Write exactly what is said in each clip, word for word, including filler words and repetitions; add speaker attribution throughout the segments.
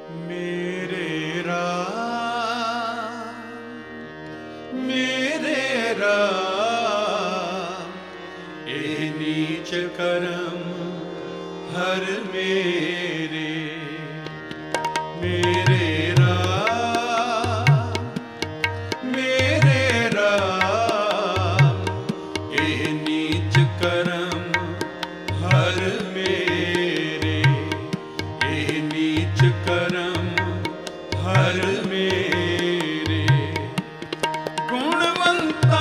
Speaker 1: मेरे राम मेरे राम ए नीच करम हर मेरे मेरे राम मेरे राम ए नीच करम हर मेरे ए नीच करम हर मेरे गुणवंता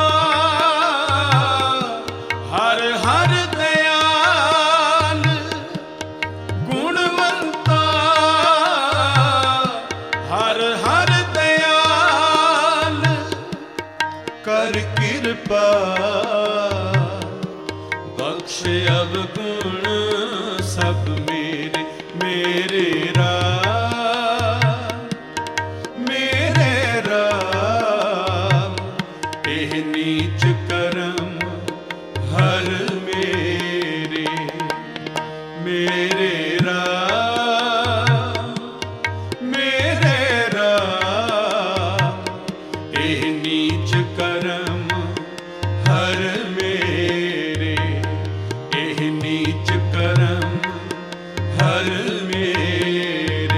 Speaker 1: हर हर दयाल गुणवंता हर हर दयाल कर कृपा बख्श अवगुण सब मेरे मेरे राम मेरे राम एह नीच करम हर मेरे मेरे राम मेरे राम एह नीच करम हर मेरे एह नीच करम हर मेरे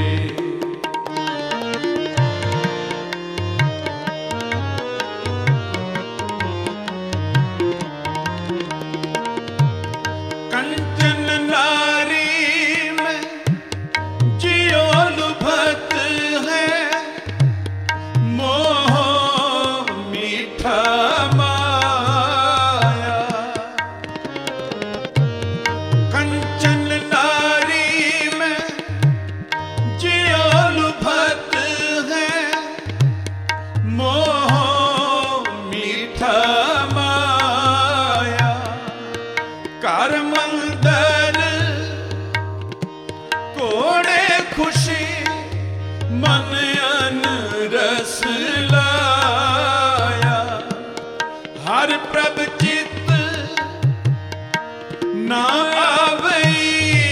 Speaker 1: कंचन नारी में जियो लुभत है मोह मीठा माया कंचन नारी में जियो लुभत है मोह मीठा माया कर मंगल कोड़े खुशी मन अन रस लाया हर प्रभ चित ना आवई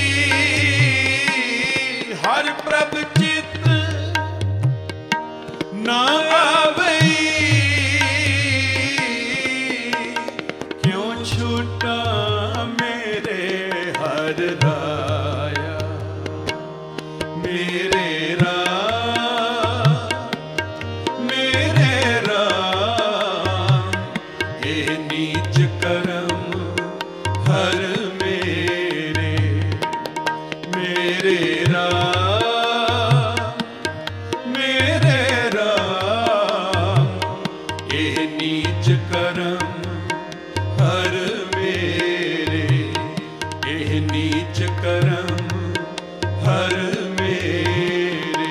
Speaker 1: हर प्रभ चित ना आवई क्यों छूटा मेरे हर राया मेरे राम मेरे राम ए नीच करम हर मेरे मेरे राम मेरे राम ए नीच करम हर मेरे एह नीच करम हर मेरे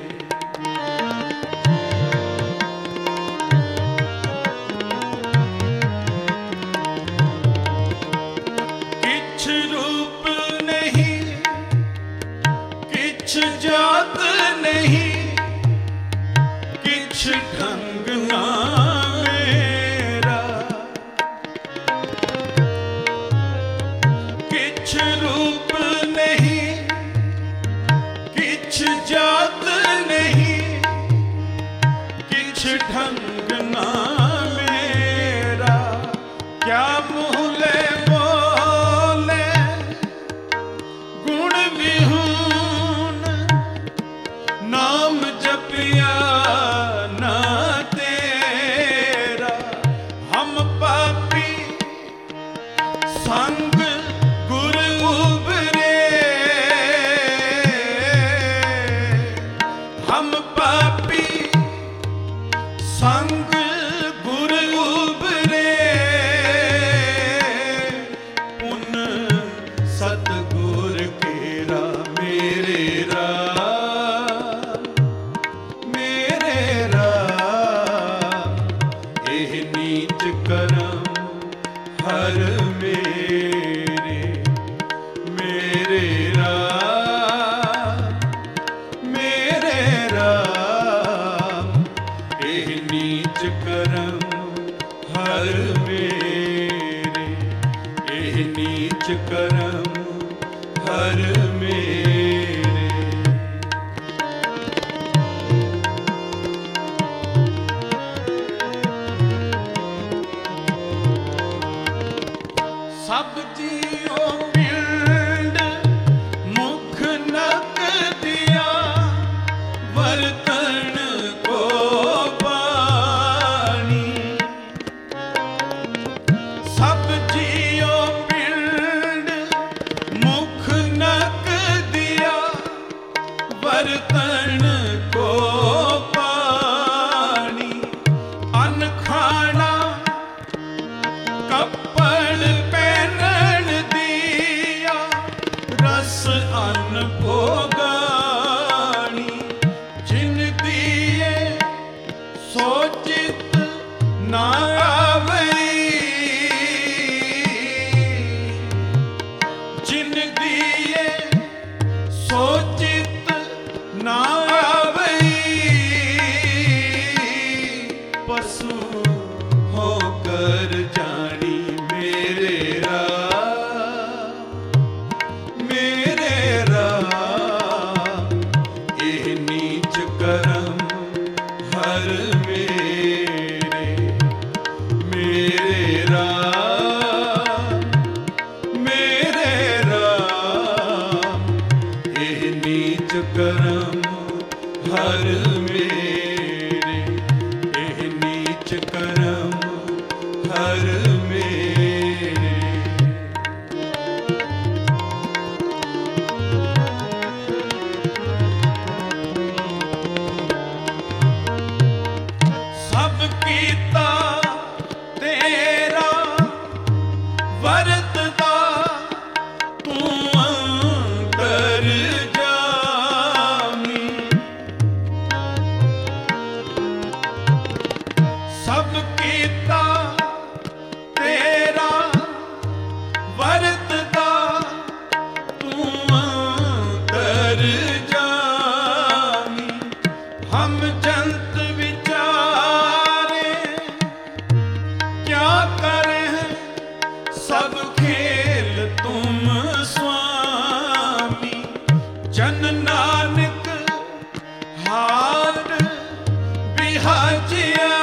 Speaker 1: किछ रूप नहीं किछ जात नहीं किछ ढंग ना मेरा किछ रूप नहीं किछ जात नहीं किछ ढंग ना मेरा क्या मूले बोले गुण विहून नाम जपिया ना तेरा हम पापी संग गुर उबरे हम पापी संग गुर उबरे उन सतगुर केरा मेरे राम मेरे राम एह नीच करम हर मेरे मेरे राम मेरे राम एह नीच करम हर मेरे एह नीच करम हर मेरे बर्तन को पानी, अन्न खाना कपड़ पहनन दिया, रस अन्न भोगानी, जिन दिए सोचित ना आवई, जिन दिए सोचित ना आवई, पशु होकर जानी मेरे राम, मेरे राम, एह नीच करम हर मेरे, मेरे राम, मेरे राम, एह नीच करम हर मेरे, एह नीच करम हर मेरे। सब कीता तेरा वरतदा, तू अंतर जामी, सब कीता तेरा वरतदा, तू अंतर जामी, हम जंत विचारे क्या करें, सब खेल तुम स्वामी, जन नानक हाट बिहाजिया,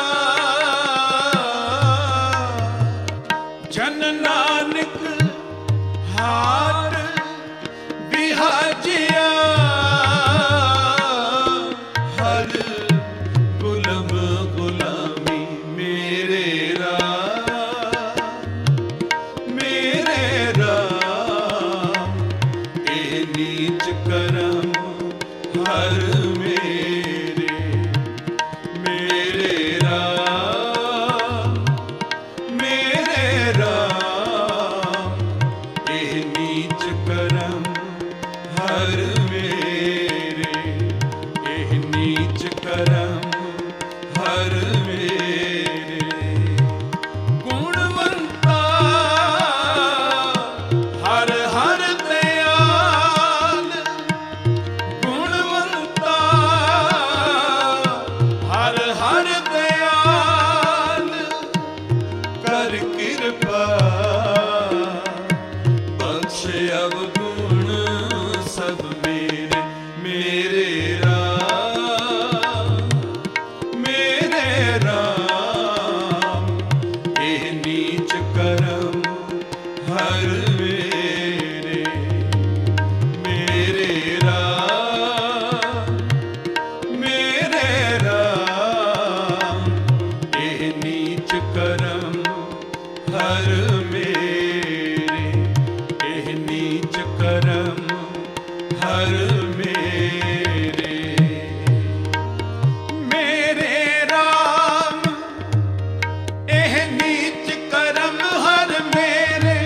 Speaker 1: जन नानक हाट बिहाजिया, हर गुलाम गुलामी मेरे राम, मेरे राम, एह नीच करम हर मेरे, मेरे राम, मेरे राम, एह नीच करम हर मेरे, एह नीच करम हर मेरे। गुणवंता हर हर दयाल, गुणवंता हर हर दयाल, कर कृपा बख्श अवगुण सब मेरे, मेरे राम, मेरे राम, एह नीच करम हर मेरे, मेरे राम, मेरे राम, एह नीच करम हर मेरे, एह नीच करम हर मेरे, मेरे राम, एह नीच करम हर मेरे,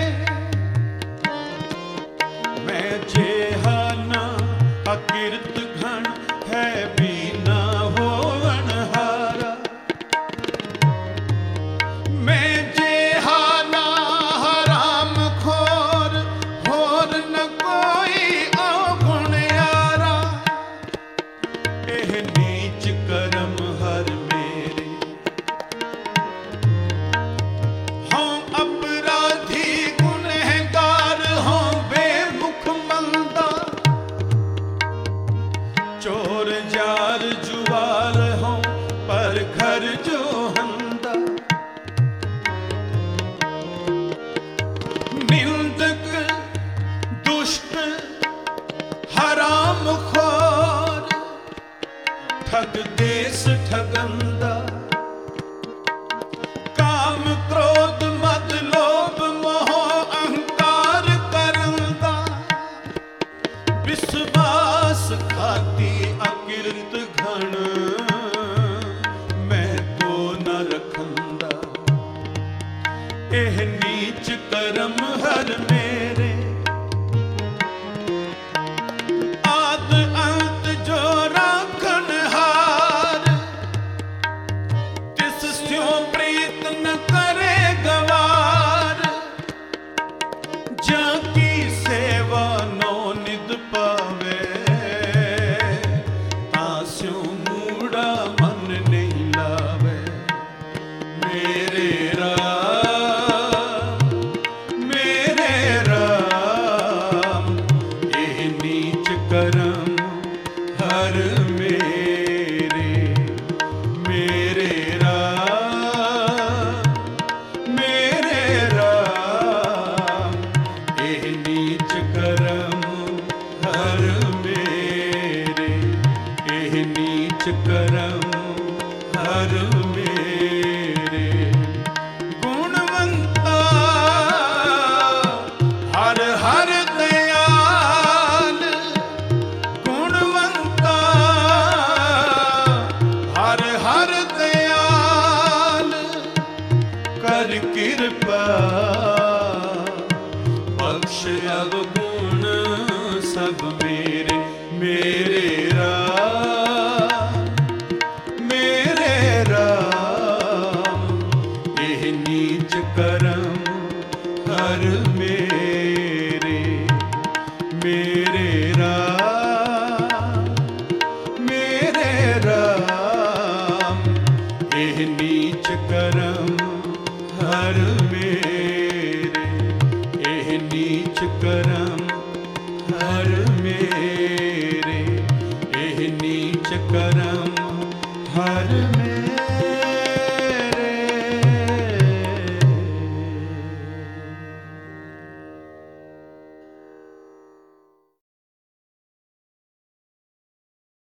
Speaker 1: मैं जेहाना अकिरत घन है बीना होवन हारा, मैं जेहाना हराम खोर, होर न कोई अवगुण यारा, एह नीच करम हर मेरे, हों अपराधी गुनहगार, हों बेमुख मंदा, चोर जार जुआर हों पर घर जो हंदा, निंदक दुष्ट हराम खोर, ठग देश ठगंदा, काम क्रोध मद लोभ मोह अहंकार करंदा, विश्वास घात सब मेरे मेरे राम मेरे राम एह नीच करम हर मेरे मेरे राम मेरे राम एह नीच करम हर मेरे एह नीच करम हर मेरे एह नीच करम हर मेरे।